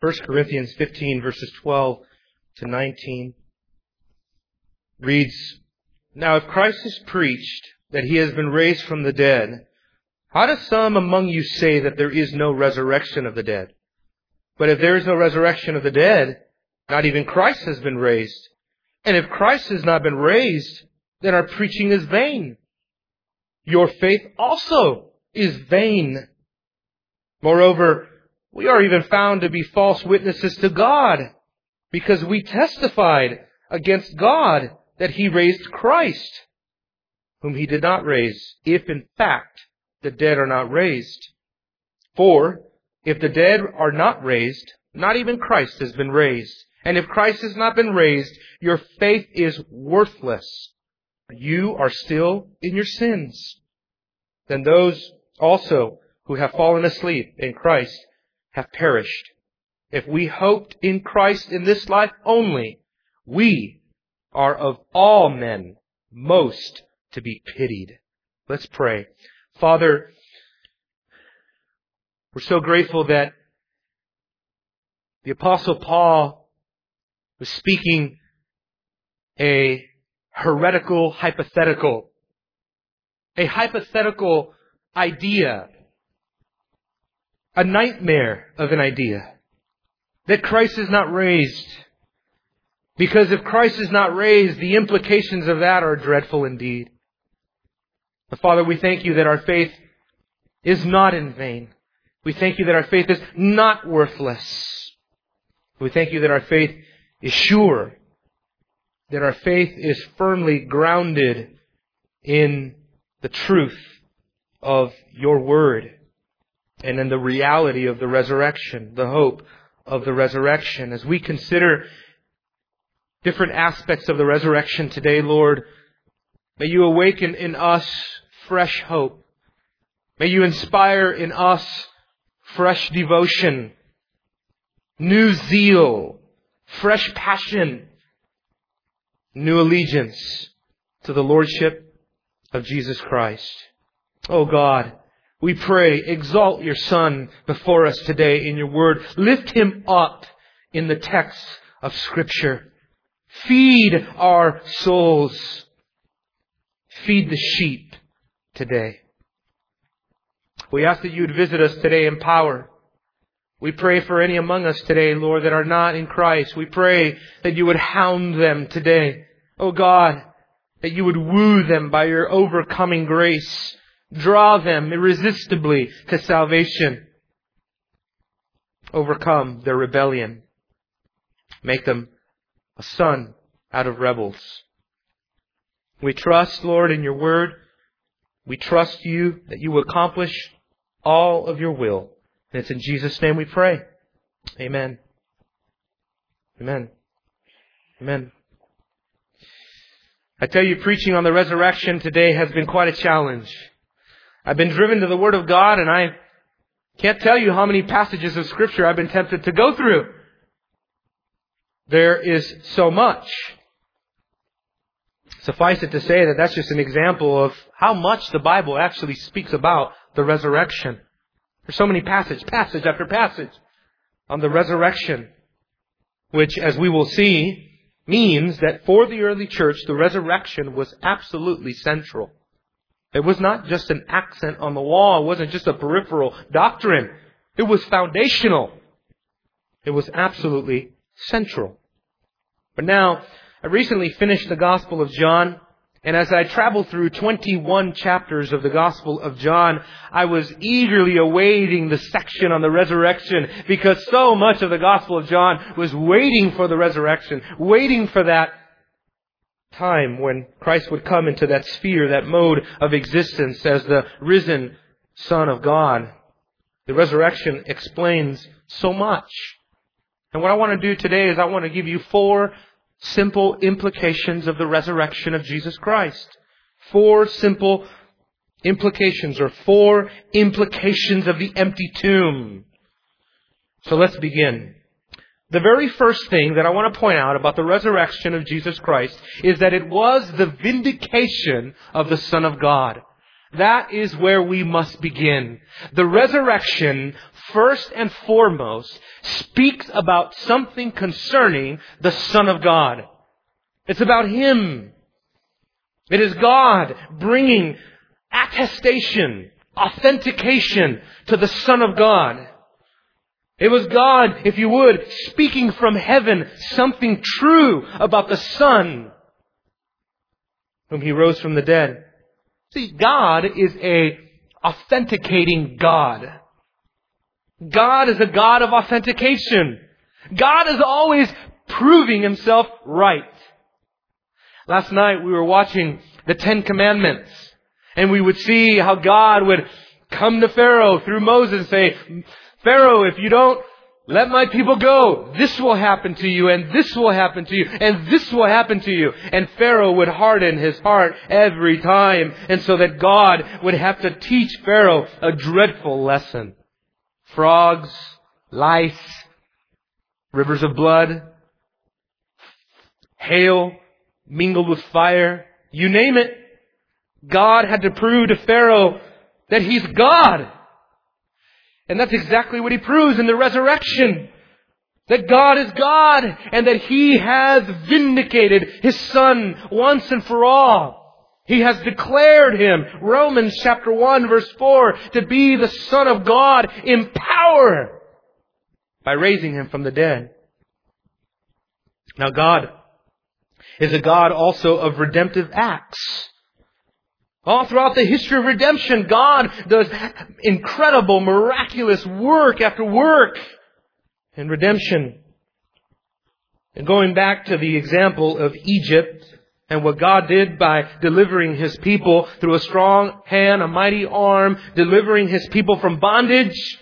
1 Corinthians 15 verses 12 to 19 reads, "Now if Christ is preached that he has been raised from the dead, how do some among you say that there is no resurrection of the dead? But if there is no resurrection of the dead, not even Christ has been raised. And if Christ has not been raised, then our preaching is vain. Your faith also is vain. Moreover, we are even found to be false witnesses to God, because we testified against God that he raised Christ, whom he did not raise, if in fact the dead are not raised. For if the dead are not raised, not even Christ has been raised. And if Christ has not been raised, your faith is worthless. You are still in your sins. Then those also who have fallen asleep in Christ have perished. If we hoped in Christ in this life only, we are of all men most to be pitied." Let's pray. Father, we're so grateful that the Apostle Paul was speaking a heretical hypothetical idea, a nightmare of an idea, that Christ is not raised. Because if Christ is not raised, the implications of that are dreadful indeed. But Father, we thank you that our faith is not in vain. We thank you that our faith is not worthless. We thank you that our faith is sure, that our faith is firmly grounded in the truth of your word and in the reality of the resurrection, the hope of the resurrection. As we consider different aspects of the resurrection today, Lord, may you awaken in us fresh hope. May you inspire in us fresh devotion, new zeal, fresh passion, new allegiance to the Lordship of Jesus Christ. Oh God, we pray, exalt your Son before us today in your word. Lift him up in the texts of Scripture. Feed our souls. Feed the sheep today. We ask that you would visit us today in power. We pray for any among us today, Lord, that are not in Christ. We pray that you would hound them today. Oh God, that you would woo them by your overcoming grace. Draw them irresistibly to salvation. Overcome their rebellion. Make them a son out of rebels. We trust, Lord, in your word. We trust you that you will accomplish all of your will. And it's in Jesus' name we pray. Amen. Amen. Amen. I tell you, preaching on the resurrection today has been quite a challenge. I've been driven to the Word of God, and I can't tell you how many passages of Scripture I've been tempted to go through. There is so much. Suffice it to say that that's just an example of how much the Bible actually speaks about the resurrection. There's so many passage after passage on the resurrection, which, as we will see, means that for the early church, the resurrection was absolutely central. It was not just an accent on the wall. It wasn't just a peripheral doctrine. It was foundational. It was absolutely central. But now, I recently finished the Gospel of John, and as I traveled through 21 chapters of the Gospel of John, I was eagerly awaiting the section on the resurrection, because so much of the Gospel of John was waiting for the resurrection, waiting for that time when Christ would come into that sphere, that mode of existence as the risen Son of God. The resurrection explains so much. And what I want to do today is I want to give you 4 simple implications of the resurrection of Jesus Christ. 4 simple implications, or 4 implications of the empty tomb. So let's begin. The very first thing that I want to point out about the resurrection of Jesus Christ is that it was the vindication of the Son of God. That is where we must begin. The resurrection, first and foremost, speaks about something concerning the Son of God. It's about Him. It is God bringing attestation, authentication to the Son of God. It was God, if you would, speaking from heaven something true about the Son whom He rose from the dead. See, God is a authenticating God. God is a God of authentication. God is always proving Himself right. Last night we were watching the Ten Commandments, and we would see how God would come to Pharaoh through Moses and say, Pharaoh, if you don't let my people go, this will happen to you, and this will happen to you, and this will happen to you. And Pharaoh would harden his heart every time, and so that God would have to teach Pharaoh a dreadful lesson. Frogs, lice, rivers of blood, hail mingled with fire, you name it. God had to prove to Pharaoh that He's God. And that's exactly what He proves in the resurrection. That God is God and that He has vindicated His Son once and for all. He has declared Him, Romans chapter 1 verse 4, to be the Son of God in power by raising Him from the dead. Now God is a God also of redemptive acts. All throughout the history of redemption, God does incredible, miraculous work after work in redemption. And going back to the example of Egypt and what God did by delivering His people through a strong hand, a mighty arm, delivering His people from bondage,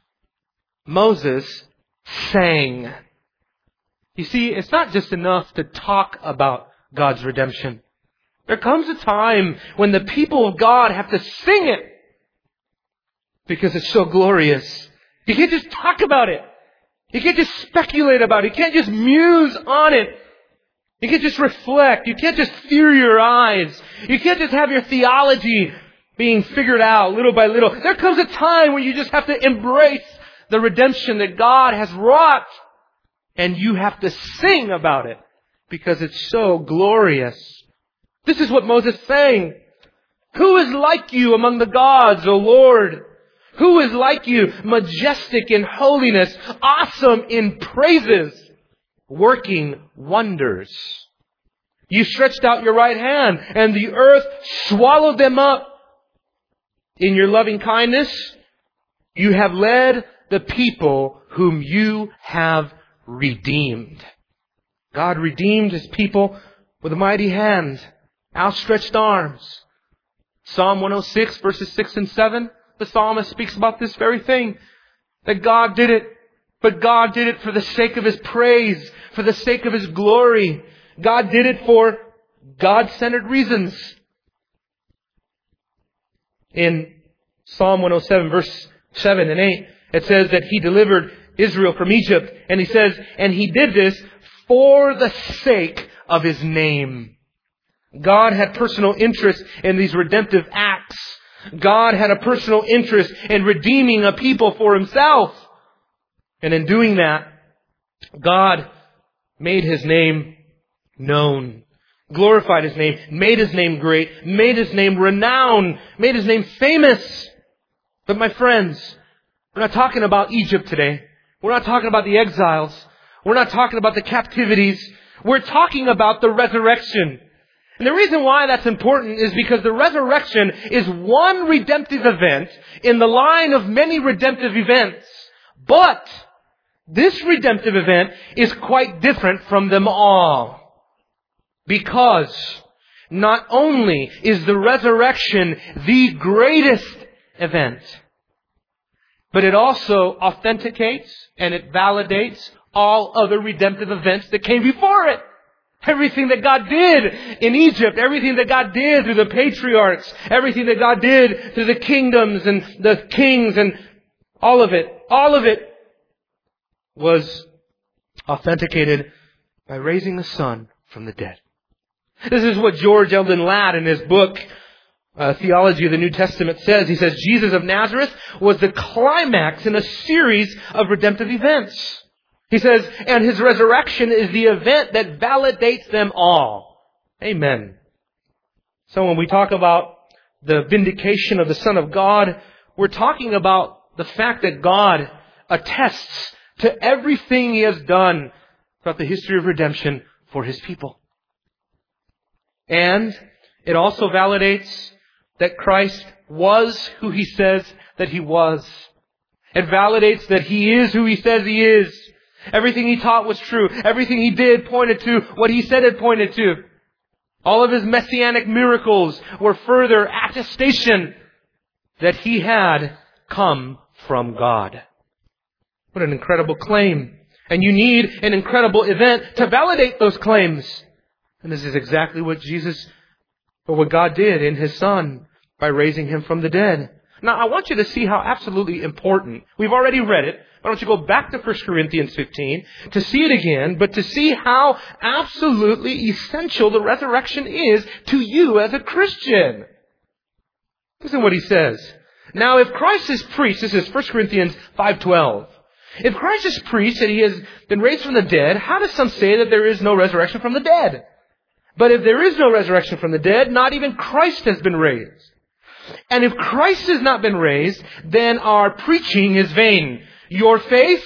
Moses sang. You see, it's not just enough to talk about God's redemption. There comes a time when the people of God have to sing it because it's so glorious. You can't just talk about it. You can't just speculate about it. You can't just muse on it. You can't just reflect. You can't just theorize. You can't just have your theology being figured out little by little. There comes a time when you just have to embrace the redemption that God has wrought. And you have to sing about it because it's so glorious. This is what Moses sang. Who is like you among the gods, O Lord? Who is like you, majestic in holiness, awesome in praises, working wonders? You stretched out your right hand, and the earth swallowed them up. In your loving kindness, you have led the people whom you have redeemed. God redeemed His people with a mighty hand, outstretched arms. Psalm 106 verses 6 and 7, the psalmist speaks about this very thing. That God did it, but God did it for the sake of His praise, for the sake of His glory. God did it for God-centered reasons. In Psalm 107 verse 7 and 8, it says that He delivered Israel from Egypt. And He says, and He did this for the sake of His name. God had personal interest in these redemptive acts. God had a personal interest in redeeming a people for Himself. And in doing that, God made His name known, glorified His name, made His name great, made His name renowned, made His name famous. But my friends, we're not talking about Egypt today. We're not talking about the exiles. We're not talking about the captivities. We're talking about the resurrection. And the reason why that's important is because the resurrection is one redemptive event in the line of many redemptive events. But this redemptive event is quite different from them all. Because not only is the resurrection the greatest event, but it also authenticates and it validates all other redemptive events that came before it. Everything that God did in Egypt, everything that God did through the patriarchs, everything that God did through the kingdoms and the kings and all of it was authenticated by raising the Son from the dead. This is what George Eldon Ladd in his book, theology of the New Testament says. He says Jesus of Nazareth was the climax in a series of redemptive events. He says, and his resurrection is the event that validates them all. Amen. So when we talk about the vindication of the Son of God, we're talking about the fact that God attests to everything He has done throughout the history of redemption for His people. And it also validates that Christ was who He says that He was. It validates that He is who He says He is. Everything He taught was true. Everything He did pointed to what He said it pointed to. All of His messianic miracles were further attestation that He had come from God. What an incredible claim. And you need an incredible event to validate those claims. And this is exactly what God did in His Son by raising Him from the dead. Now, I want you to see how absolutely important. We've already read it. Why don't you go back to 1 Corinthians 15 to see it again, but to see how absolutely essential the resurrection is to you as a Christian. Listen to what he says. Now, if Christ is preached, this is 1 Corinthians 5:12. If Christ is preached that He has been raised from the dead, how do some say that there is no resurrection from the dead? But if there is no resurrection from the dead, not even Christ has been raised. And if Christ has not been raised, then our preaching is vain. Your faith,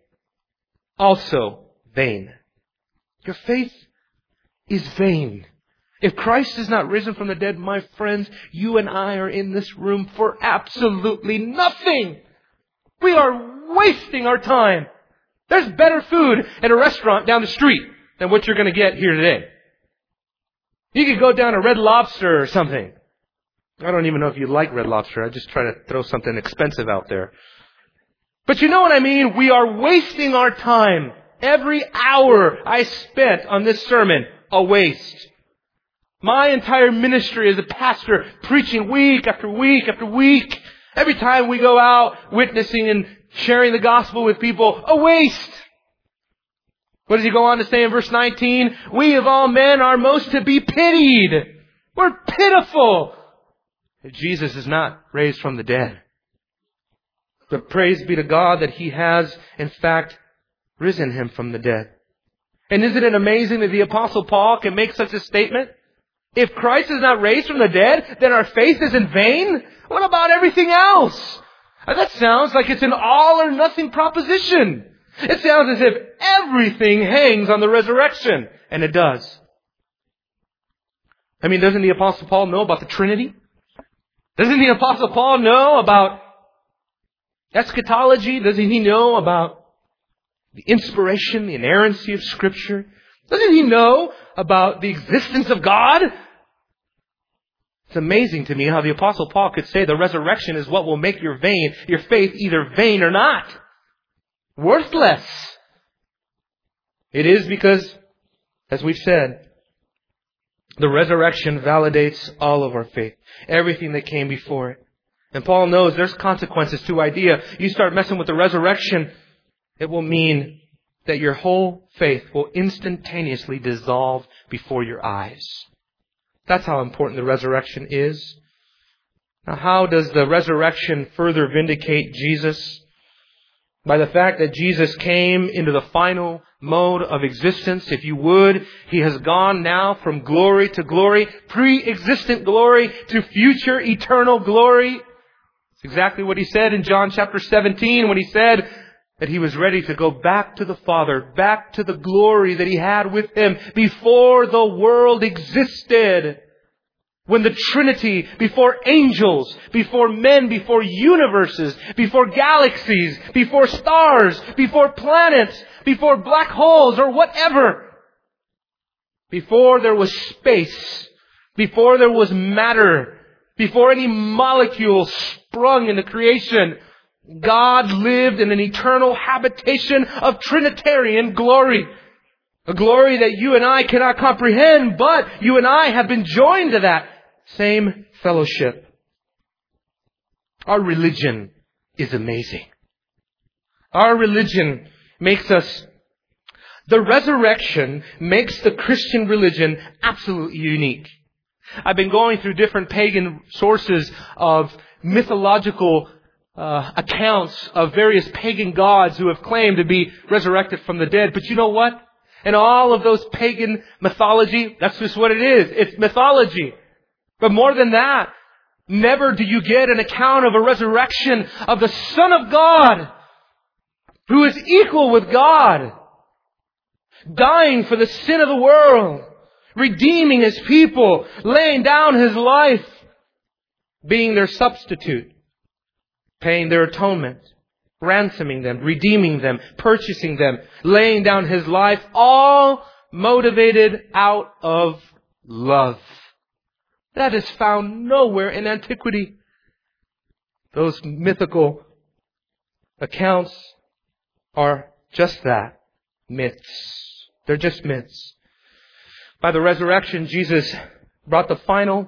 also vain. Your faith is vain. If Christ is not risen from the dead, my friends, you and I are in this room for absolutely nothing. We are wasting our time. There's better food at a restaurant down the street than what you're going to get here today. You could go down to Red Lobster or something. I don't even know if you like Red Lobster. I just try to throw something expensive out there. But you know what I mean? We are wasting our time. Every hour I spent on this sermon, a waste. My entire ministry as a pastor, preaching week after week after week. Every time we go out witnessing and sharing the gospel with people, a waste. What does he go on to say in verse 19? We of all men are most to be pitied. We're pitiful. Jesus is not raised from the dead. But praise be to God that He has, in fact, risen Him from the dead. And isn't it amazing that the Apostle Paul can make such a statement? If Christ is not raised from the dead, then our faith is in vain? What about everything else? That sounds like it's an all or nothing proposition. It sounds as if everything hangs on the resurrection. And it does. I mean, doesn't the Apostle Paul know about the Trinity? Doesn't the Apostle Paul know about eschatology? Doesn't he know about the inspiration, the inerrancy of Scripture? Doesn't he know about the existence of God? It's amazing to me how the Apostle Paul could say the resurrection is what will make your faith either vain or not. Worthless. It is because, as we've said, the resurrection validates all of our faith. Everything that came before it. And Paul knows there's consequences to idea. You start messing with the resurrection, it will mean that your whole faith will instantaneously dissolve before your eyes. That's how important the resurrection is. Now, how does the resurrection further vindicate Jesus? By the fact that Jesus came into the final mode of existence, if you would. He has gone now from glory to glory, pre-existent glory to future eternal glory. It's exactly what He said in John chapter 17 when He said that He was ready to go back to the Father, back to the glory that He had with Him before the world existed. When the Trinity, before angels, before men, before universes, before galaxies, before stars, before planets, before black holes or whatever, before there was space, before there was matter, before any molecule sprung into creation, God lived in an eternal habitation of Trinitarian glory. A glory that you and I cannot comprehend, but you and I have been joined to that same fellowship. Our religion is amazing. Our religion makes us... The resurrection makes the Christian religion absolutely unique. I've been going through different pagan sources of mythological accounts of various pagan gods who have claimed to be resurrected from the dead. But you know what? In all of those pagan mythology, that's just what it is. It's mythology. But more than that, never do you get an account of a resurrection of the Son of God, who is equal with God, dying for the sin of the world, redeeming His people, laying down His life, being their substitute, paying their atonement, ransoming them, redeeming them, purchasing them, laying down His life, all motivated out of love. That is found nowhere in antiquity. Those mythical accounts are just that, myths. They're just myths. By the resurrection, Jesus brought the final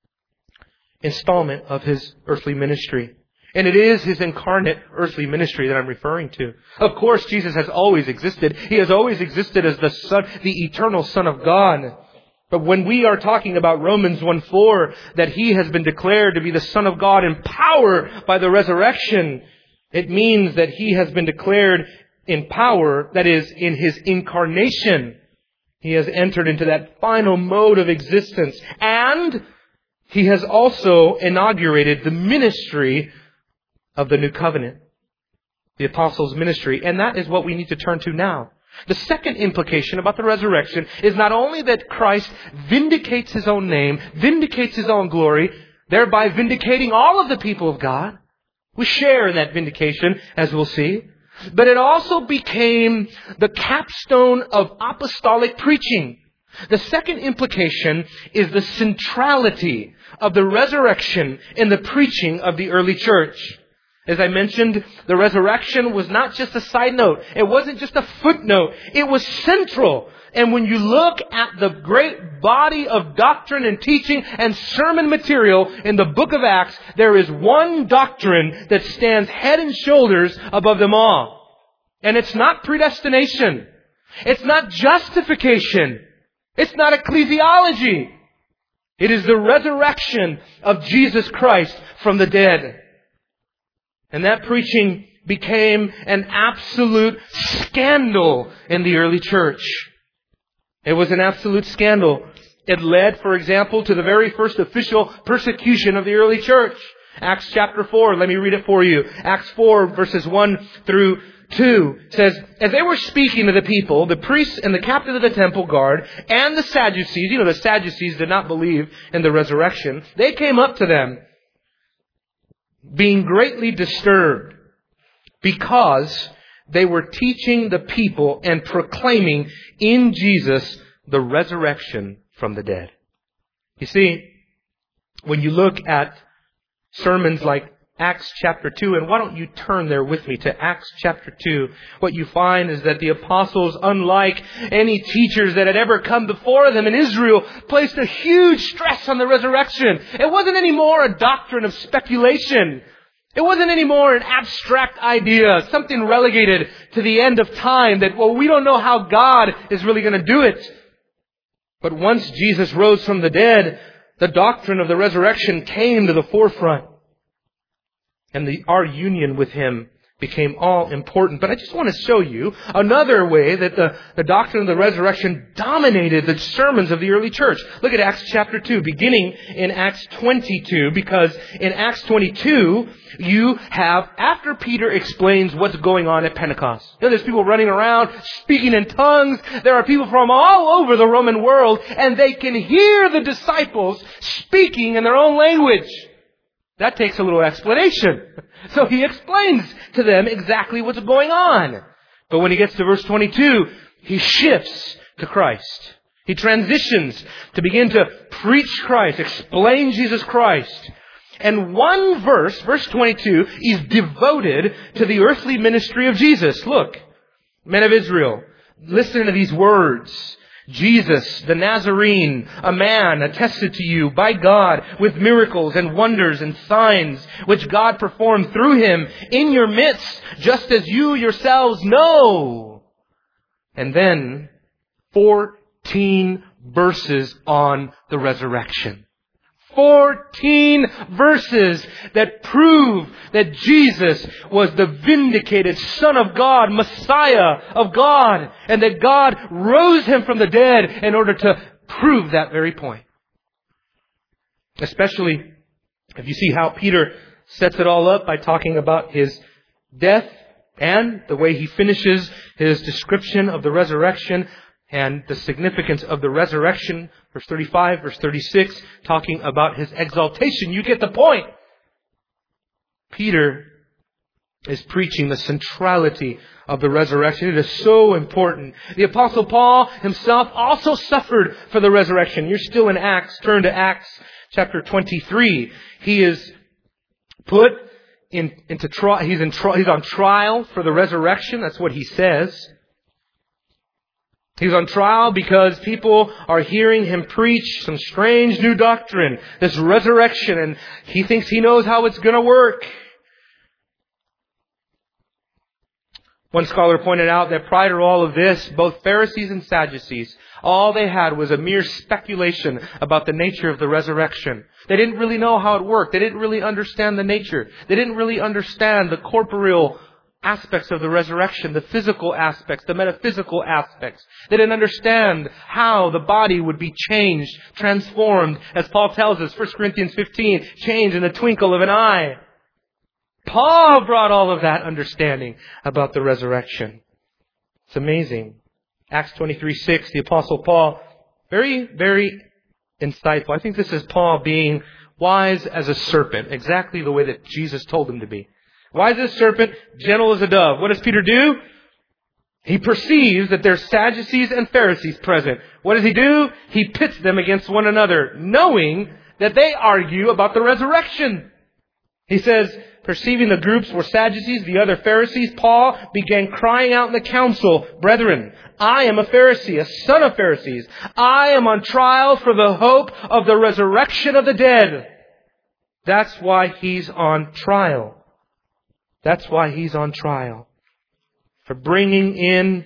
installment of His earthly ministry. And it is His incarnate earthly ministry that I'm referring to. Of course, Jesus has always existed. He has always existed as the Son, the eternal Son of God. But when we are talking about Romans 1:4, that He has been declared to be the Son of God in power by the resurrection, it means that He has been declared in power, that is, in His incarnation. He has entered into that final mode of existence. And He has also inaugurated the ministry of the new covenant, the apostles' ministry. And that is what we need to turn to now. The second implication about the resurrection is not only that Christ vindicates His own name, vindicates His own glory, thereby vindicating all of the people of God. We share in that vindication, as we'll see. But it also became the capstone of apostolic preaching. The second implication is the centrality of the resurrection in the preaching of the early church. As I mentioned, the resurrection was not just a side note. It wasn't just a footnote. It was central. And when you look at the great body of doctrine and teaching and sermon material in the book of Acts, there is one doctrine that stands head and shoulders above them all. And it's not predestination. It's not justification. It's not ecclesiology. It is the resurrection of Jesus Christ from the dead. And that preaching became an absolute scandal in the early church. It was an absolute scandal. It led, for example, to the very first official persecution of the early church. Acts chapter 4, let me read it for you. Acts 4 verses 1 through 2 says, as they were speaking to the people, the priests and the captain of the temple guard and the Sadducees, the Sadducees did not believe in the resurrection, they came up to them, being greatly disturbed, because they were teaching the people and proclaiming in Jesus the resurrection from the dead. You see, when you look at sermons like Acts chapter 2, and why don't you turn there with me to Acts chapter 2, what you find is that the apostles, unlike any teachers that had ever come before them in Israel, placed a huge stress on the resurrection. It wasn't anymore a doctrine of speculation. It wasn't anymore an abstract idea, something relegated to the end of time that, well, we don't know how God is really going to do it. But once Jesus rose from the dead, the doctrine of the resurrection came to the forefront. And our union with Him became all important. But I just want to show you another way that the doctrine of the resurrection dominated the sermons of the early church. Look at Acts chapter 2, beginning in Acts 22, because in Acts 22, you have, after Peter explains what's going on at Pentecost. There's people running around, speaking in tongues. There are people from all over the Roman world, and they can hear the disciples speaking in their own language. That takes a little explanation. So He explains to them exactly what's going on. But when He gets to verse 22, He shifts to Christ. He transitions to begin to preach Christ, explain Jesus Christ. And one verse, verse 22, is devoted to the earthly ministry of Jesus. Look, men of Israel, listen to these words. Jesus, the Nazarene, a man attested to you by God with miracles and wonders and signs which God performed through Him in your midst, just as you yourselves know. And then 14 verses on the resurrection. 14 verses that prove that Jesus was the vindicated Son of God, Messiah of God, and that God rose Him from the dead in order to prove that very point. Especially if you see how Peter sets it all up by talking about His death and the way he finishes his description of the resurrection and the significance of the resurrection. Verse 35, verse 36, talking about His exaltation. You get the point. Peter is preaching the centrality of the resurrection. It is so important. The Apostle Paul himself also suffered for the resurrection. You're still in Acts. Turn to Acts chapter 23. He is put into trial. He's on trial for the resurrection. That's what he says. He's on trial because people are hearing him preach some strange new doctrine, this resurrection, and he thinks he knows how it's going to work. One scholar pointed out that prior to all of this, both Pharisees and Sadducees, all they had was a mere speculation about the nature of the resurrection. They didn't really know how it worked. They didn't really understand the nature. They didn't really understand the corporeal aspects of the resurrection, the physical aspects, the metaphysical aspects. They didn't understand how the body would be changed, transformed, as Paul tells us, 1 Corinthians 15, changed in the twinkle of an eye. Paul brought all of that understanding about the resurrection. It's amazing. Acts 23:6, the Apostle Paul, very, very insightful. I think this is Paul being wise as a serpent, exactly the way that Jesus told him to be. Wise as a serpent, gentle as a dove. What does Peter do? He perceives that there's Sadducees and Pharisees present. What does he do? He pits them against one another, knowing that they argue about the resurrection. He says, perceiving the groups were Sadducees, the other Pharisees, Paul began crying out in the council, "Brethren, I am a Pharisee, a son of Pharisees. I am on trial for the hope of the resurrection of the dead." That's why he's on trial. That's why he's on trial. For bringing in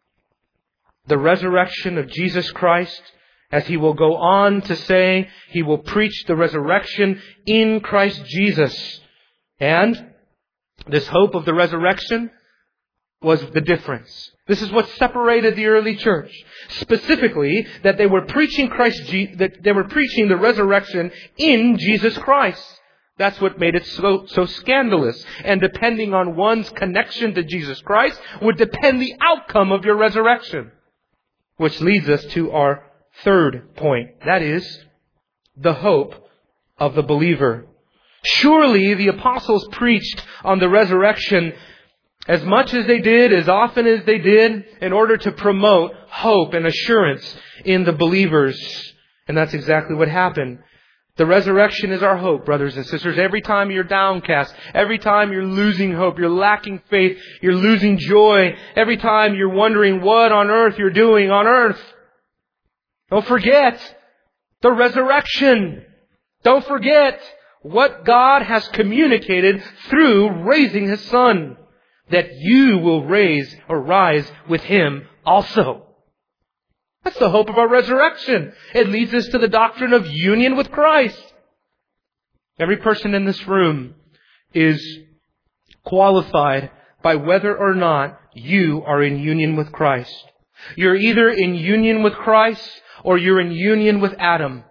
the resurrection of Jesus Christ. As he will go on to say, he will preach the resurrection in Christ Jesus. And this hope of the resurrection was the difference. This is what separated the early church. Specifically, that they were preaching that they were preaching the resurrection in Jesus Christ. That's what made it so scandalous. And depending on one's connection to Jesus Christ would depend the outcome of your resurrection. Which leads us to our third point. That is the hope of the believer. Surely the apostles preached on the resurrection as much as they did, as often as they did, in order to promote hope and assurance in the believers. And that's exactly what happened. The resurrection is our hope, brothers and sisters. Every time you're downcast, every time you're losing hope, you're lacking faith, you're losing joy, every time you're wondering what on earth you're doing on earth, don't forget the resurrection. Don't forget what God has communicated through raising His Son. That you will rise with Him also. That's the hope of our resurrection. It leads us to the doctrine of union with Christ. Every person in this room is qualified by whether or not you are in union with Christ. You're either in union with Christ or you're in union with Adam.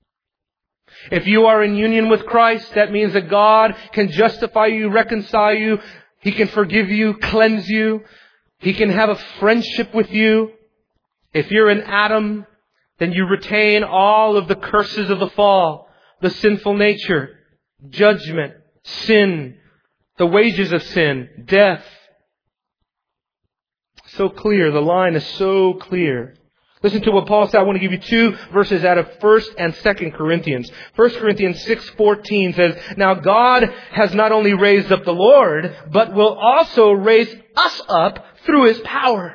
If you are in union with Christ, that means that God can justify you, reconcile you. He can forgive you, cleanse you. He can have a friendship with you. If you're in Adam, then you retain all of the curses of the fall, the sinful nature, judgment, sin, the wages of sin, death. So clear. The line is so clear. Listen to what Paul said. I want to give you two verses out of 1 and 2 Corinthians. 1 Corinthians 6:14 says, "Now God has not only raised up the Lord, but will also raise us up through His power."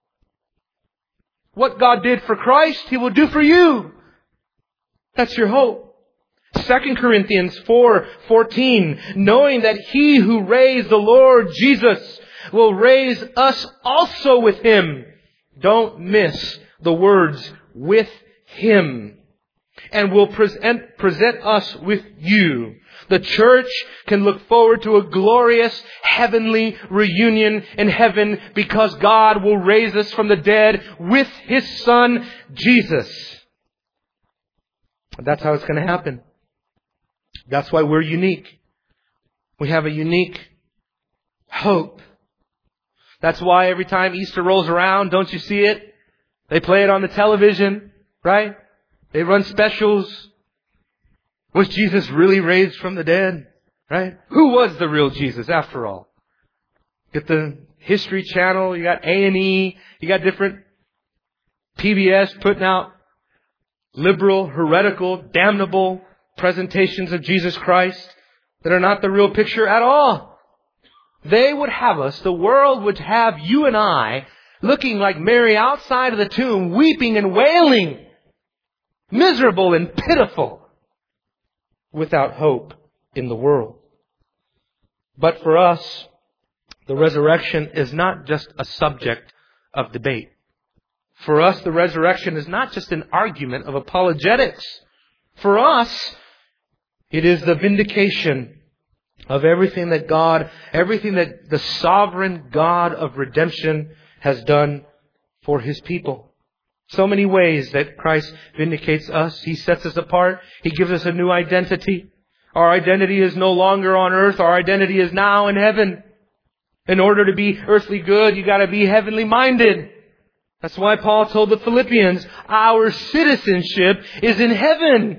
What God did for Christ, He will do for you. That's your hope. 2 Corinthians 4:14, "Knowing that He who raised the Lord Jesus will raise us also with Him." Don't miss the words, with Him. and will present us with you. The church can look forward to a glorious heavenly reunion in heaven because God will raise us from the dead with His Son, Jesus. That's how it's going to happen. That's why we're unique. We have a unique hope. That's why every time Easter rolls around, don't you see it? They play it on the television, right? They run specials. Was Jesus really raised from the dead? Right? Who was the real Jesus after all? Get the History Channel, you got A&E, you got different PBS putting out liberal, heretical, damnable presentations of Jesus Christ that are not the real picture at all. They would have us, the world would have you and I looking like Mary outside of the tomb, weeping and wailing, miserable and pitiful, without hope in the world. But for us, the resurrection is not just a subject of debate. For us, the resurrection is not just an argument of apologetics. For us, it is the vindication of everything that the sovereign God of redemption has done for His people. So many ways that Christ vindicates us. He sets us apart. He gives us a new identity. Our identity is no longer on earth. Our identity is now in heaven. In order to be earthly good, you got to be heavenly minded. That's why Paul told the Philippians, our citizenship is in heaven,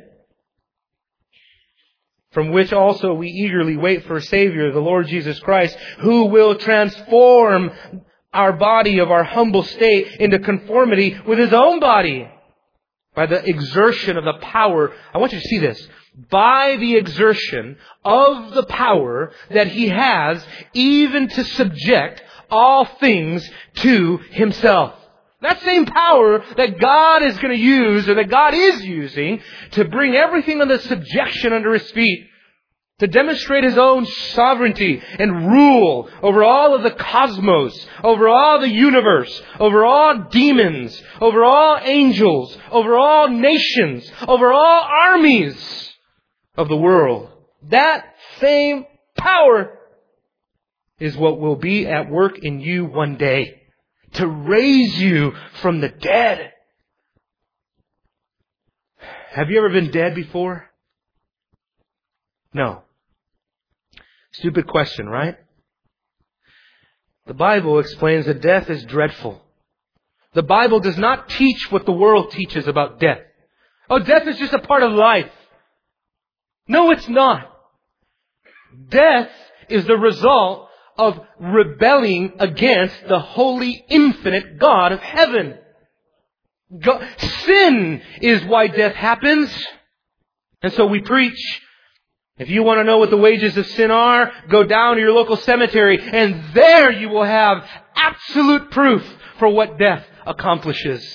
from which also we eagerly wait for a Savior, the Lord Jesus Christ, who will transform our body of our humble state into conformity with His own body by the exertion of the power. I want you to see this. By the exertion of the power that He has even to subject all things to Himself. That same power that God is going to use, or that God is using, to bring everything under subjection under His feet, to demonstrate His own sovereignty and rule over all of the cosmos, over all the universe, over all demons, over all angels, over all nations, over all armies of the world. That same power is what will be at work in you one day, to raise you from the dead. Have you ever been dead before? No. Stupid question, right? The Bible explains that death is dreadful. The Bible does not teach what the world teaches about death. Oh, death is just a part of life. No, it's not. Death is the result of rebelling against the holy, infinite God of heaven. Sin is why death happens. And so we preach, if you want to know what the wages of sin are, go down to your local cemetery, and there you will have absolute proof for what death accomplishes.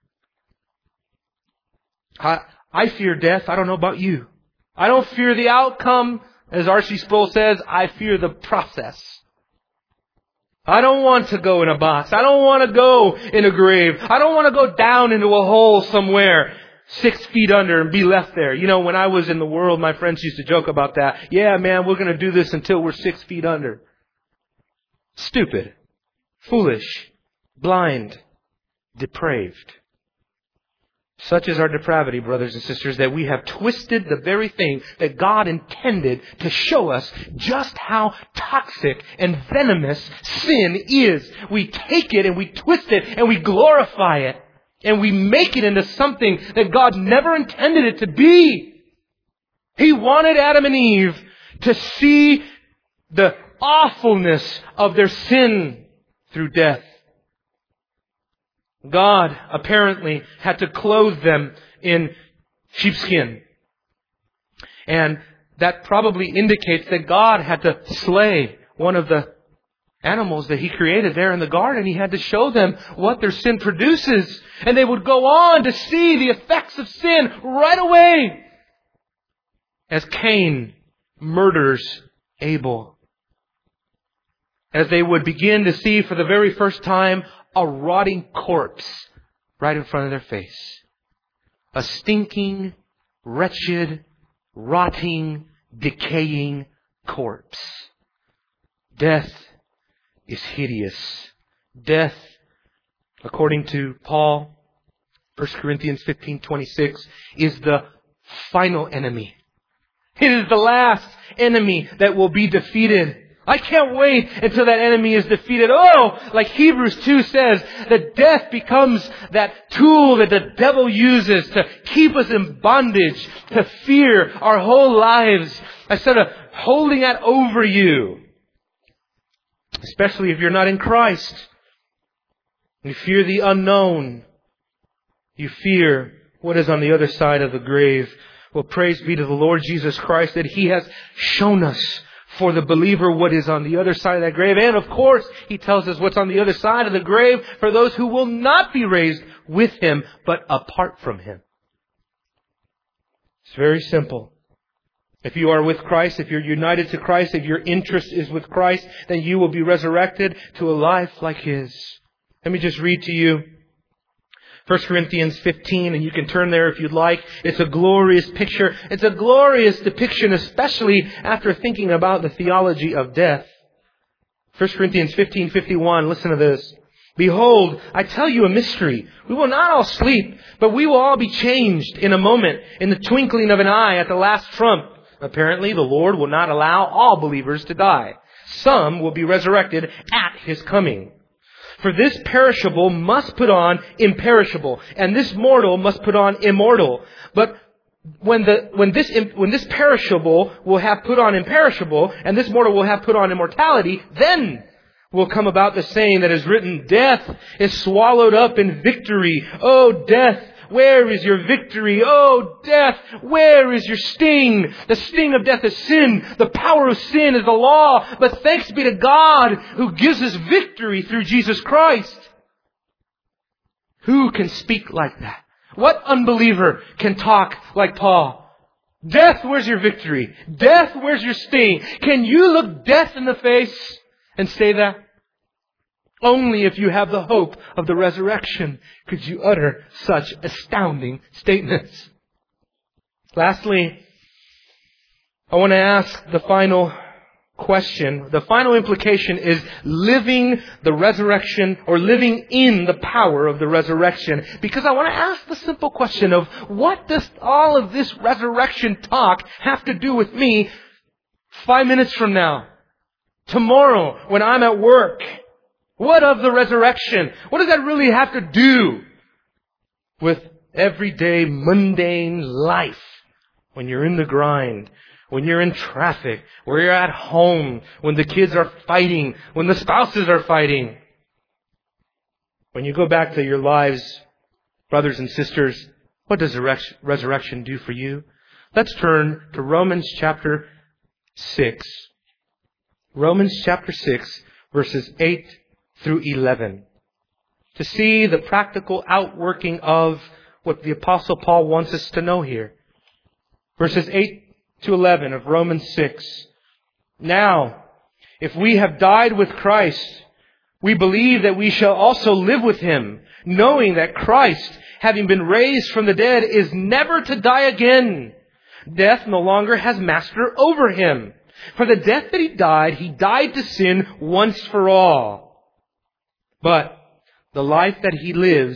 I fear death. I don't know about you. I don't fear the outcome. As R.C. Sproul says, I fear the process. I don't want to go in a box. I don't want to go in a grave. I don't want to go down into a hole somewhere 6 feet under and be left there. You know, when I was in the world, my friends used to joke about that. Yeah, man, we're going to do this until we're 6 feet under. Stupid, foolish, blind, depraved. Such is our depravity, brothers and sisters, that we have twisted the very thing that God intended to show us just how toxic and venomous sin is. We take it and we twist it and we glorify it. And we make it into something that God never intended it to be. He wanted Adam and Eve to see the awfulness of their sin through death. God apparently had to clothe them in sheepskin. And that probably indicates that God had to slay one of the animals that He created there in the garden. He had to show them what their sin produces. And they would go on to see the effects of sin right away as Cain murders Abel. As they would begin to see for the very first time a rotting corpse right in front of their face. A stinking, wretched, rotting, decaying corpse. Death is hideous. Death, according to Paul, 1 Corinthians 15:26, is the final enemy. It is the last enemy that will be defeated. I can't wait until that enemy is defeated. Oh, like Hebrews 2 says, that death becomes that tool that the devil uses to keep us in bondage, to fear our whole lives, instead of holding that over you. Especially if you're not in Christ. You fear the unknown. You fear what is on the other side of the grave. Well, praise be to the Lord Jesus Christ that He has shown us for the believer what is on the other side of that grave. And of course, He tells us what's on the other side of the grave for those who will not be raised with Him, but apart from Him. It's very simple. If you are with Christ, if you're united to Christ, if your interest is with Christ, then you will be resurrected to a life like His. Let me just read to you 1 Corinthians 15, and you can turn there if you'd like. It's a glorious picture. It's a glorious depiction, especially after thinking about the theology of death. 1 Corinthians 15:51, listen to this. Behold, I tell you a mystery. We will not all sleep, but we will all be changed in a moment, in the twinkling of an eye, at the last trump. Apparently, the Lord will not allow all believers to die. Some will be resurrected at His coming. For this perishable must put on imperishable, and this mortal must put on immortal. But when this perishable will have put on imperishable, and this mortal will have put on immortality, then will come about the saying that is written, Death is swallowed up in victory. O death, where is your victory? O death, where is your sting? The sting of death is sin. The power of sin is the law. But thanks be to God who gives us victory through Jesus Christ. Who can speak like that? What unbeliever can talk like Paul? Death, where's your victory? Death, where's your sting? Can you look death in the face and say that? Only if you have the hope of the resurrection could you utter such astounding statements. Lastly, I want to ask the final question. The final implication is living the resurrection, or living in the power of the resurrection. Because I want to ask the simple question of, what does all of this resurrection talk have to do with me 5 minutes from now? Tomorrow, when I'm at work? What of the resurrection? What does that really have to do with everyday mundane life? When you're in the grind, when you're in traffic, when you're at home, when the kids are fighting, when the spouses are fighting. When you go back to your lives, brothers and sisters, what does the resurrection do for you? Let's turn to Romans chapter 6. Romans chapter 6, verses 8 through 11. To see the practical outworking of what the Apostle Paul wants us to know here. Verses 8 to 11 of Romans 6. Now, if we have died with Christ, we believe that we shall also live with Him, knowing that Christ, having been raised from the dead, is never to die again. Death no longer has master over Him. For the death that He died to sin once for all. But the life that He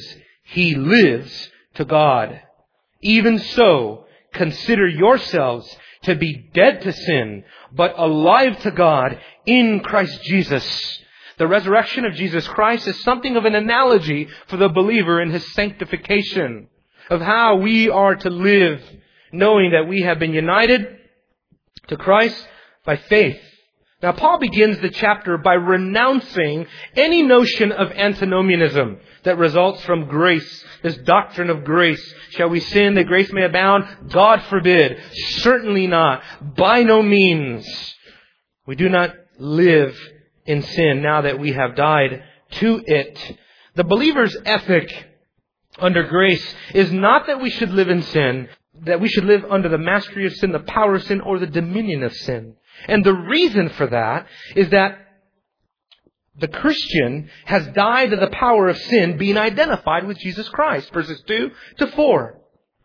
lives to God. Even so, consider yourselves to be dead to sin, but alive to God in Christ Jesus. The resurrection of Jesus Christ is something of an analogy for the believer in his sanctification, of how we are to live, knowing that we have been united to Christ by faith. Now, Paul begins the chapter by renouncing any notion of antinomianism that results from grace, this doctrine of grace. Shall we sin that grace may abound? God forbid. Certainly not. By no means. We do not live in sin now that we have died to it. The believer's ethic under grace is not that we should live in sin, that we should live under the mastery of sin, the power of sin, or the dominion of sin. And the reason for that is that the Christian has died to the power of sin, being identified with Jesus Christ. Verses 2 to 4.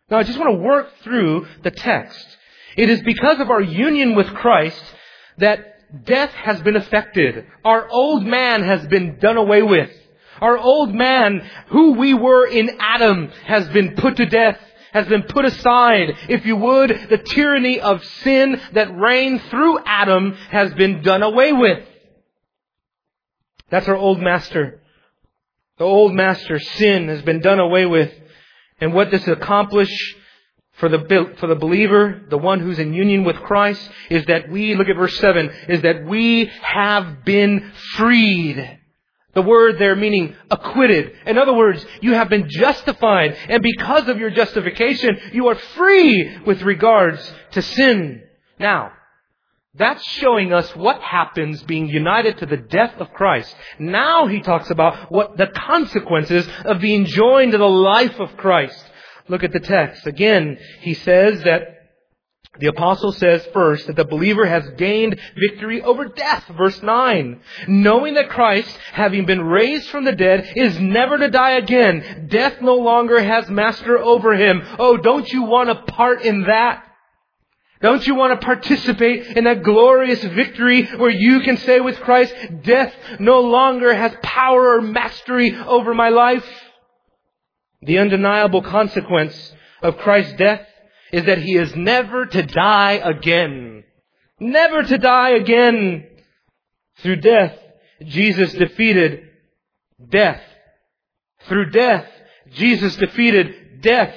Now, I just want to work through the text. It is because of our union with Christ that death has been effected. Our old man has been done away with. Our old man, who we were in Adam, has been put to death, has been put aside. If you would, the tyranny of sin that reigned through Adam has been done away with. That's our old master. The old master, sin, has been done away with. And what does it accomplish for the believer, the one who's in union with Christ, is that we, look at verse 7, is that we have been freed. The word there meaning acquitted. In other words, you have been justified. And because of your justification, you are free with regards to sin. Now, that's showing us what happens being united to the death of Christ. Now he talks about what the consequences of being joined to the life of Christ. Look at the text. Again, he says that the apostle says first that the believer has gained victory over death. Verse 9. Knowing that Christ, having been raised from the dead, is never to die again. Death no longer has master over him. Oh, don't you want a part in that? Don't you want to participate in that glorious victory where you can say with Christ, death no longer has power or mastery over my life? The undeniable consequence of Christ's death is that He is never to die again. Never to die again. Through death, Jesus defeated death. Through death, Jesus defeated death.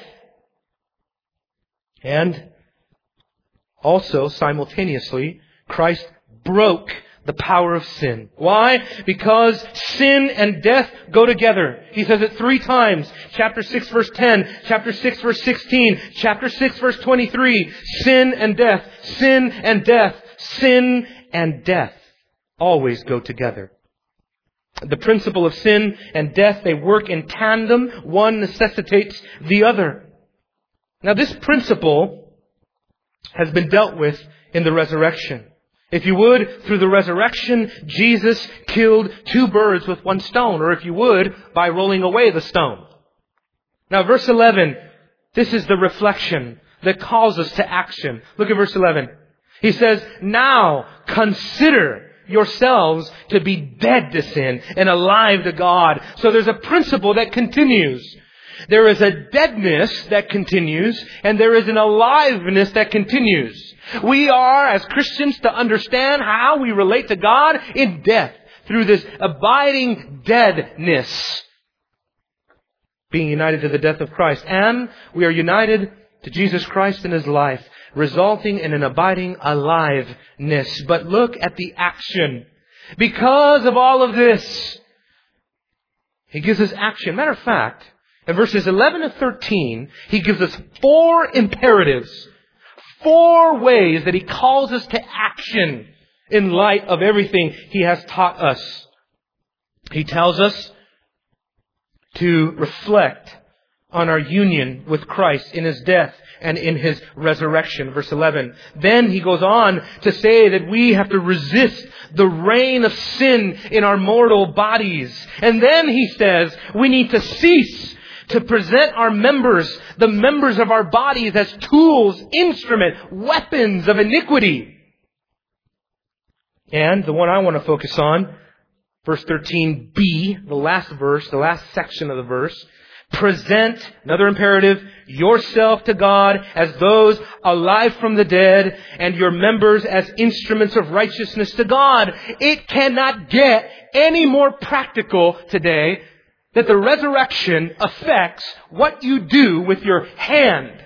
And also, simultaneously, Christ broke the power of sin. Why? Because sin and death go together. He says it 3 times. Chapter 6 verse 10, chapter 6 verse 16, chapter 6 verse 23. Sin and death, sin and death, sin and death always go together. The principle of sin and death, they work in tandem. One necessitates the other. Now this principle has been dealt with in the resurrection. If you would, through the resurrection, Jesus killed 2 birds with 1 stone. Or if you would, by rolling away the stone. Now verse 11, this is the reflection that calls us to action. Look at verse 11. He says, now consider yourselves to be dead to sin and alive to God. So there's a principle that continues. There is a deadness that continues, and there is an aliveness that continues. We are, as Christians, to understand how we relate to God in death, through this abiding deadness, being united to the death of Christ. And we are united to Jesus Christ in His life, resulting in an abiding aliveness. But look at the action. Because of all of this, He gives us action. Matter of fact, in verses 11 to 13, He gives us 4 imperatives. 4 ways that He calls us to action in light of everything He has taught us. He tells us to reflect on our union with Christ in His death and in His resurrection. Verse 11. Then He goes on to say that we have to resist the reign of sin in our mortal bodies. And then He says we need to cease to present our members, the members of our bodies, as tools, instruments, weapons of iniquity. And the one I want to focus on, verse 13b, the last verse, the last section of the verse. Present, another imperative, yourself to God as those alive from the dead, and your members as instruments of righteousness to God. It cannot get any more practical today that the resurrection affects what you do with your hand,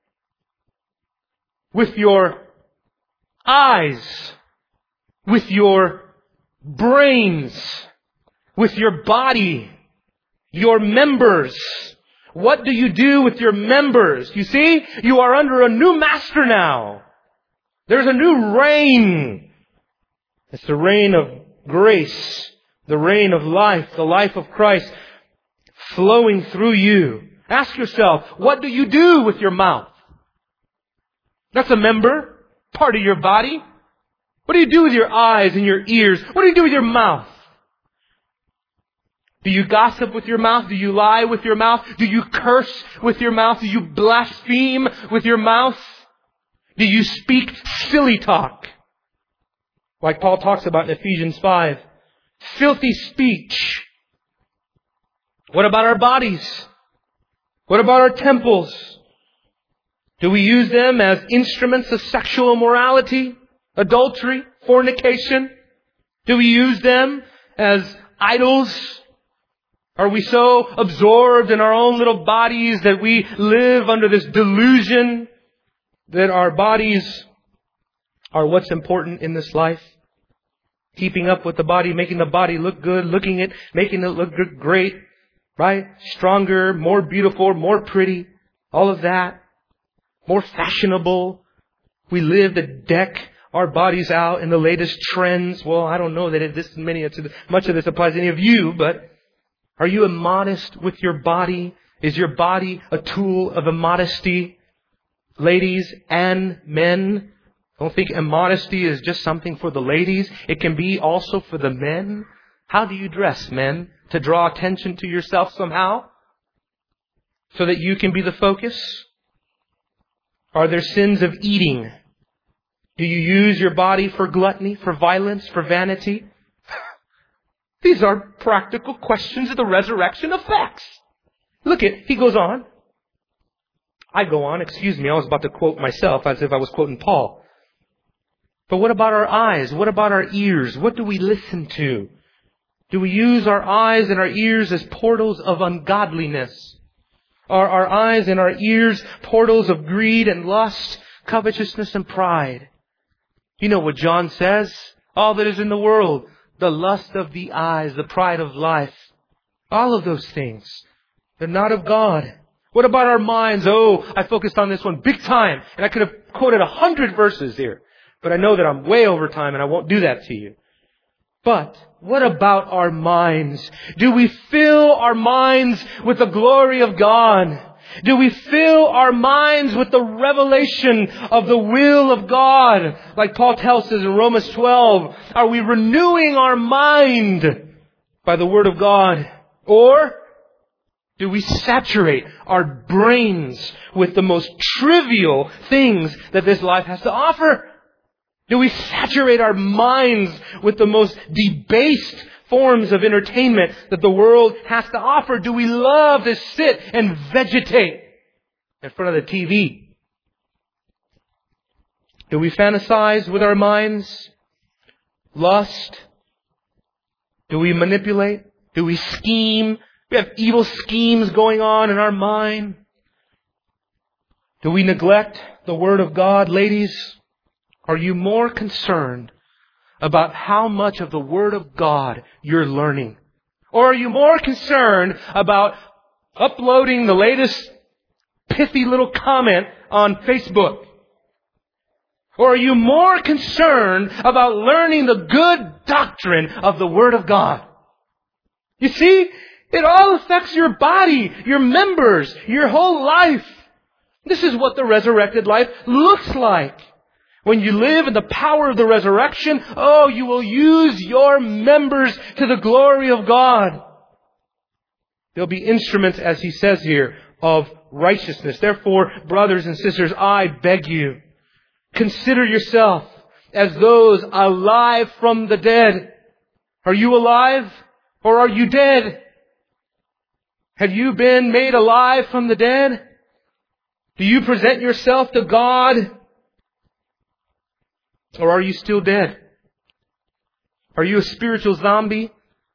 with your eyes, with your brains, with your body, your members. What do you do with your members? You see, you are under a new master now. There's a new reign. It's the reign of grace, the reign of life, the life of Christ flowing through you. Ask yourself, what do you do with your mouth? That's a member, part of your body. What do you do with your eyes and your ears? What do you do with your mouth? Do you gossip with your mouth? Do you lie with your mouth? Do you curse with your mouth? Do you blaspheme with your mouth? Do you speak silly talk? Like Paul talks about in Ephesians 5. Filthy speech. What about our bodies? What about our temples? Do we use them as instruments of sexual immorality, adultery, fornication? Do we use them as idols? Are we so absorbed in our own little bodies that we live under this delusion that our bodies are what's important in this life? Keeping up with the body, making the body look good, making it look great, right? Stronger, more beautiful, more pretty, all of that. More fashionable. We live to deck our bodies out in the latest trends. Well, I don't know that much of this applies to any of you, but are you immodest with your body? Is your body a tool of immodesty? Ladies and men, don't think immodesty is just something for the ladies. It can be also for the men. How do you dress, men? To draw attention to yourself somehow? So that you can be the focus? Are there sins of eating? Do you use your body for gluttony, for violence, for vanity? These are practical questions that the resurrection affects. Look he goes on. I was about to quote myself as if I was quoting Paul. But what about our eyes? What about our ears? What do we listen to? Do we use our eyes and our ears as portals of ungodliness? Are our eyes and our ears portals of greed and lust, covetousness and pride? You know what John says? All that is in the world, the lust of the eyes, the pride of life. All of those things, they're not of God. What about our minds? Oh, I focused on this one big time. And I could have quoted 100 verses here. But I know that I'm way over time and I won't do that to you. But what about our minds? Do we fill our minds with the glory of God? Do we fill our minds with the revelation of the will of God? Like Paul tells us in Romans 12, are we renewing our mind by the Word of God? Or do we saturate our brains with the most trivial things that this life has to offer? Do we saturate our minds with the most debased forms of entertainment that the world has to offer? Do we love to sit and vegetate in front of the TV? Do we fantasize with our minds? Lust? Do we manipulate? Do we scheme? We have evil schemes going on in our mind. Do we neglect the Word of God? Ladies, are you more concerned about how much of the Word of God you're learning? Or are you more concerned about uploading the latest pithy little comment on Facebook? Or are you more concerned about learning the good doctrine of the Word of God? You see, it all affects your body, your members, your whole life. This is what the resurrected life looks like. When you live in the power of the resurrection, you will use your members to the glory of God. They'll be instruments, as he says here, of righteousness. Therefore, brothers and sisters, I beg you, consider yourself as those alive from the dead. Are you alive or are you dead? Have you been made alive from the dead? Do you present yourself to God? Or are you still dead? Are you a spiritual zombie?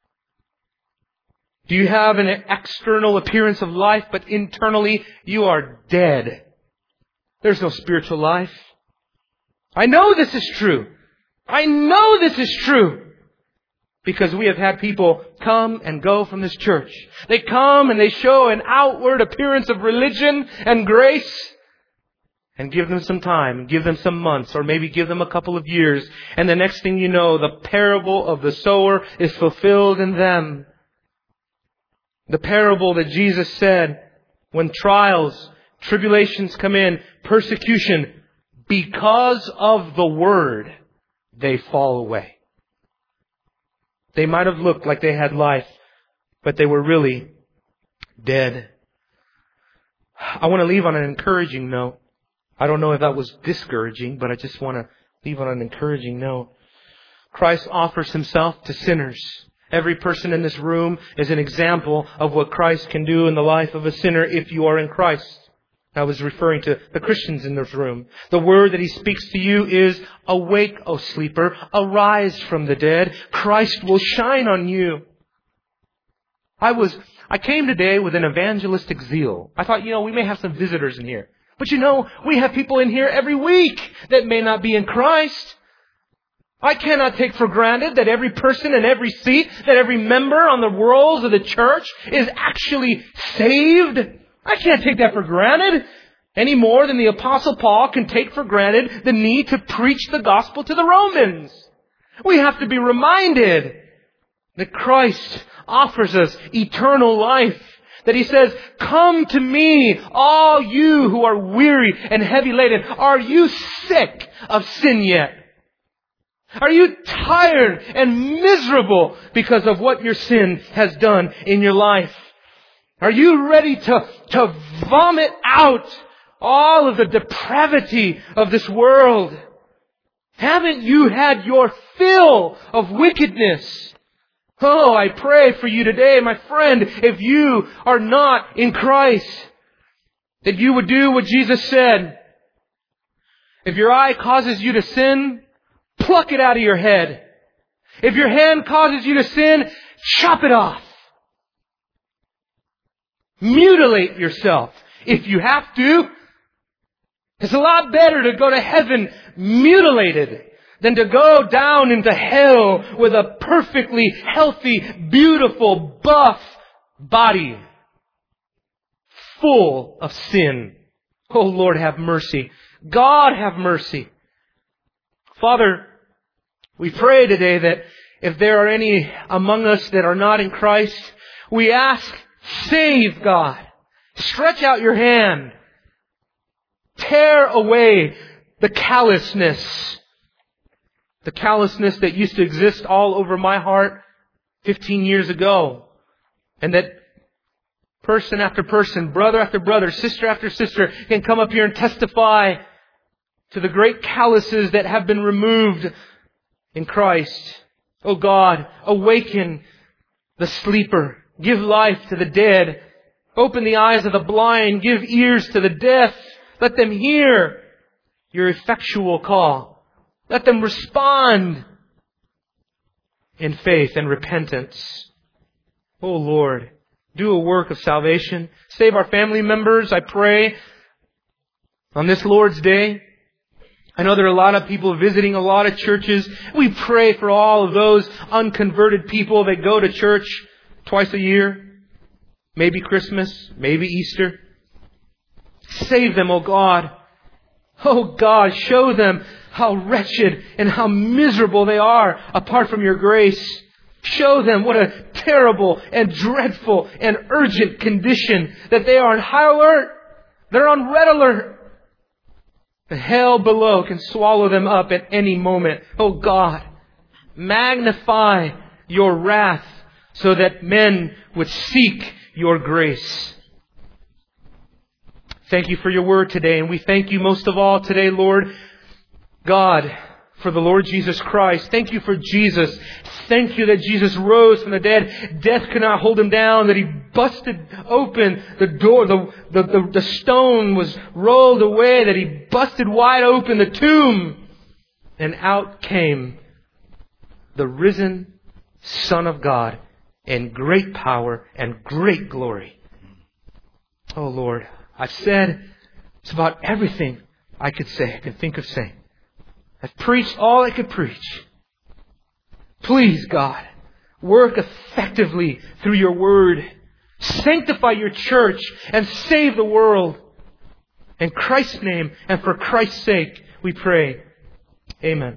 Do you have an external appearance of life, but internally you are dead? There's no spiritual life. I know this is true. I know this is true. Because we have had people come and go from this church. They come and they show an outward appearance of religion and grace. And give them some time, give them some months, or maybe give them a couple of years. And the next thing you know, the parable of the sower is fulfilled in them. The parable that Jesus said, when trials, tribulations come in, persecution, because of the word, they fall away. They might have looked like they had life, but they were really dead. I want to leave on an encouraging note. I don't know if that was discouraging, but I just want to leave on an encouraging note. Christ offers Himself to sinners. Every person in this room is an example of what Christ can do in the life of a sinner if you are in Christ. I was referring to the Christians in this room. The word that He speaks to you is, awake, O sleeper, arise from the dead. Christ will shine on you. I came today with an evangelistic zeal. I thought, we may have some visitors in here. But we have people in here every week that may not be in Christ. I cannot take for granted that every person in every seat, that every member on the rolls of the church is actually saved. I can't take that for granted any more than the Apostle Paul can take for granted the need to preach the gospel to the Romans. We have to be reminded that Christ offers us eternal life. That He says, come to me, all you who are weary and heavy laden. Are you sick of sin yet? Are you tired and miserable because of what your sin has done in your life? Are you ready to vomit out all of the depravity of this world? Haven't you had your fill of wickedness? Oh, I pray for you today, my friend, if you are not in Christ, that you would do what Jesus said. If your eye causes you to sin, pluck it out of your head. If your hand causes you to sin, chop it off. Mutilate yourself if you have to. It's a lot better to go to heaven mutilated than to go down into hell with a perfectly healthy, beautiful, buff body full of sin. Oh Lord, have mercy. God, have mercy. Father, we pray today that if there are any among us that are not in Christ, we ask, save, God. Stretch out your hand. Tear away the callousness that used to exist all over my heart 15 years ago. And that person after person, brother after brother, sister after sister can come up here and testify to the great calluses that have been removed in Christ. Oh God, awaken the sleeper. Give life to the dead. Open the eyes of the blind. Give ears to the deaf. Let them hear your effectual call. Let them respond in faith and repentance. Oh Lord, do a work of salvation. Save our family members, I pray, on this Lord's Day. I know there are a lot of people visiting a lot of churches. We pray for all of those unconverted people that go to church twice a year. Maybe Christmas, maybe Easter. Save them, oh God. Oh God, show them how wretched and how miserable they are apart from your grace. Show them what a terrible and dreadful and urgent condition that they are on high alert. They're on red alert. The hell below can swallow them up at any moment. Oh God, magnify your wrath so that men would seek your grace. Thank you for your word today, and we thank you most of all today, Lord God, for the Lord Jesus Christ. Thank you for Jesus. Thank you that Jesus rose from the dead. Death could not hold Him down, that He busted open the door. The stone was rolled away, that He busted wide open the tomb. And out came the risen Son of God in great power and great glory. Oh Lord, I've said it's about everything I could say, I could think of saying. I've preached all I could preach. Please, God, work effectively through your word. Sanctify your church and save the world. In Christ's name and for Christ's sake, we pray. Amen.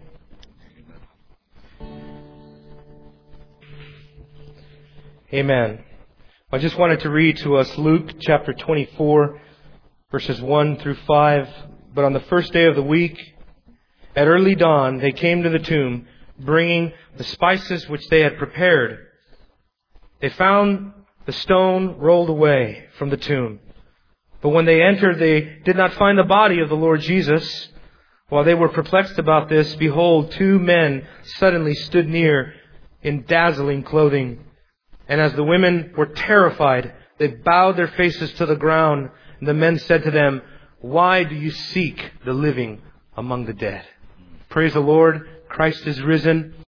Amen. I just wanted to read to us Luke chapter 24, verses 1 through 5. But on the first day of the week, at early dawn, they came to the tomb, bringing the spices which they had prepared. They found the stone rolled away from the tomb. But when they entered, they did not find the body of the Lord Jesus. While they were perplexed about this, behold, 2 men suddenly stood near in dazzling clothing. And as the women were terrified, they bowed their faces to the ground. And the men said to them, "Why do you seek the living among the dead?" Praise the Lord. Christ is risen.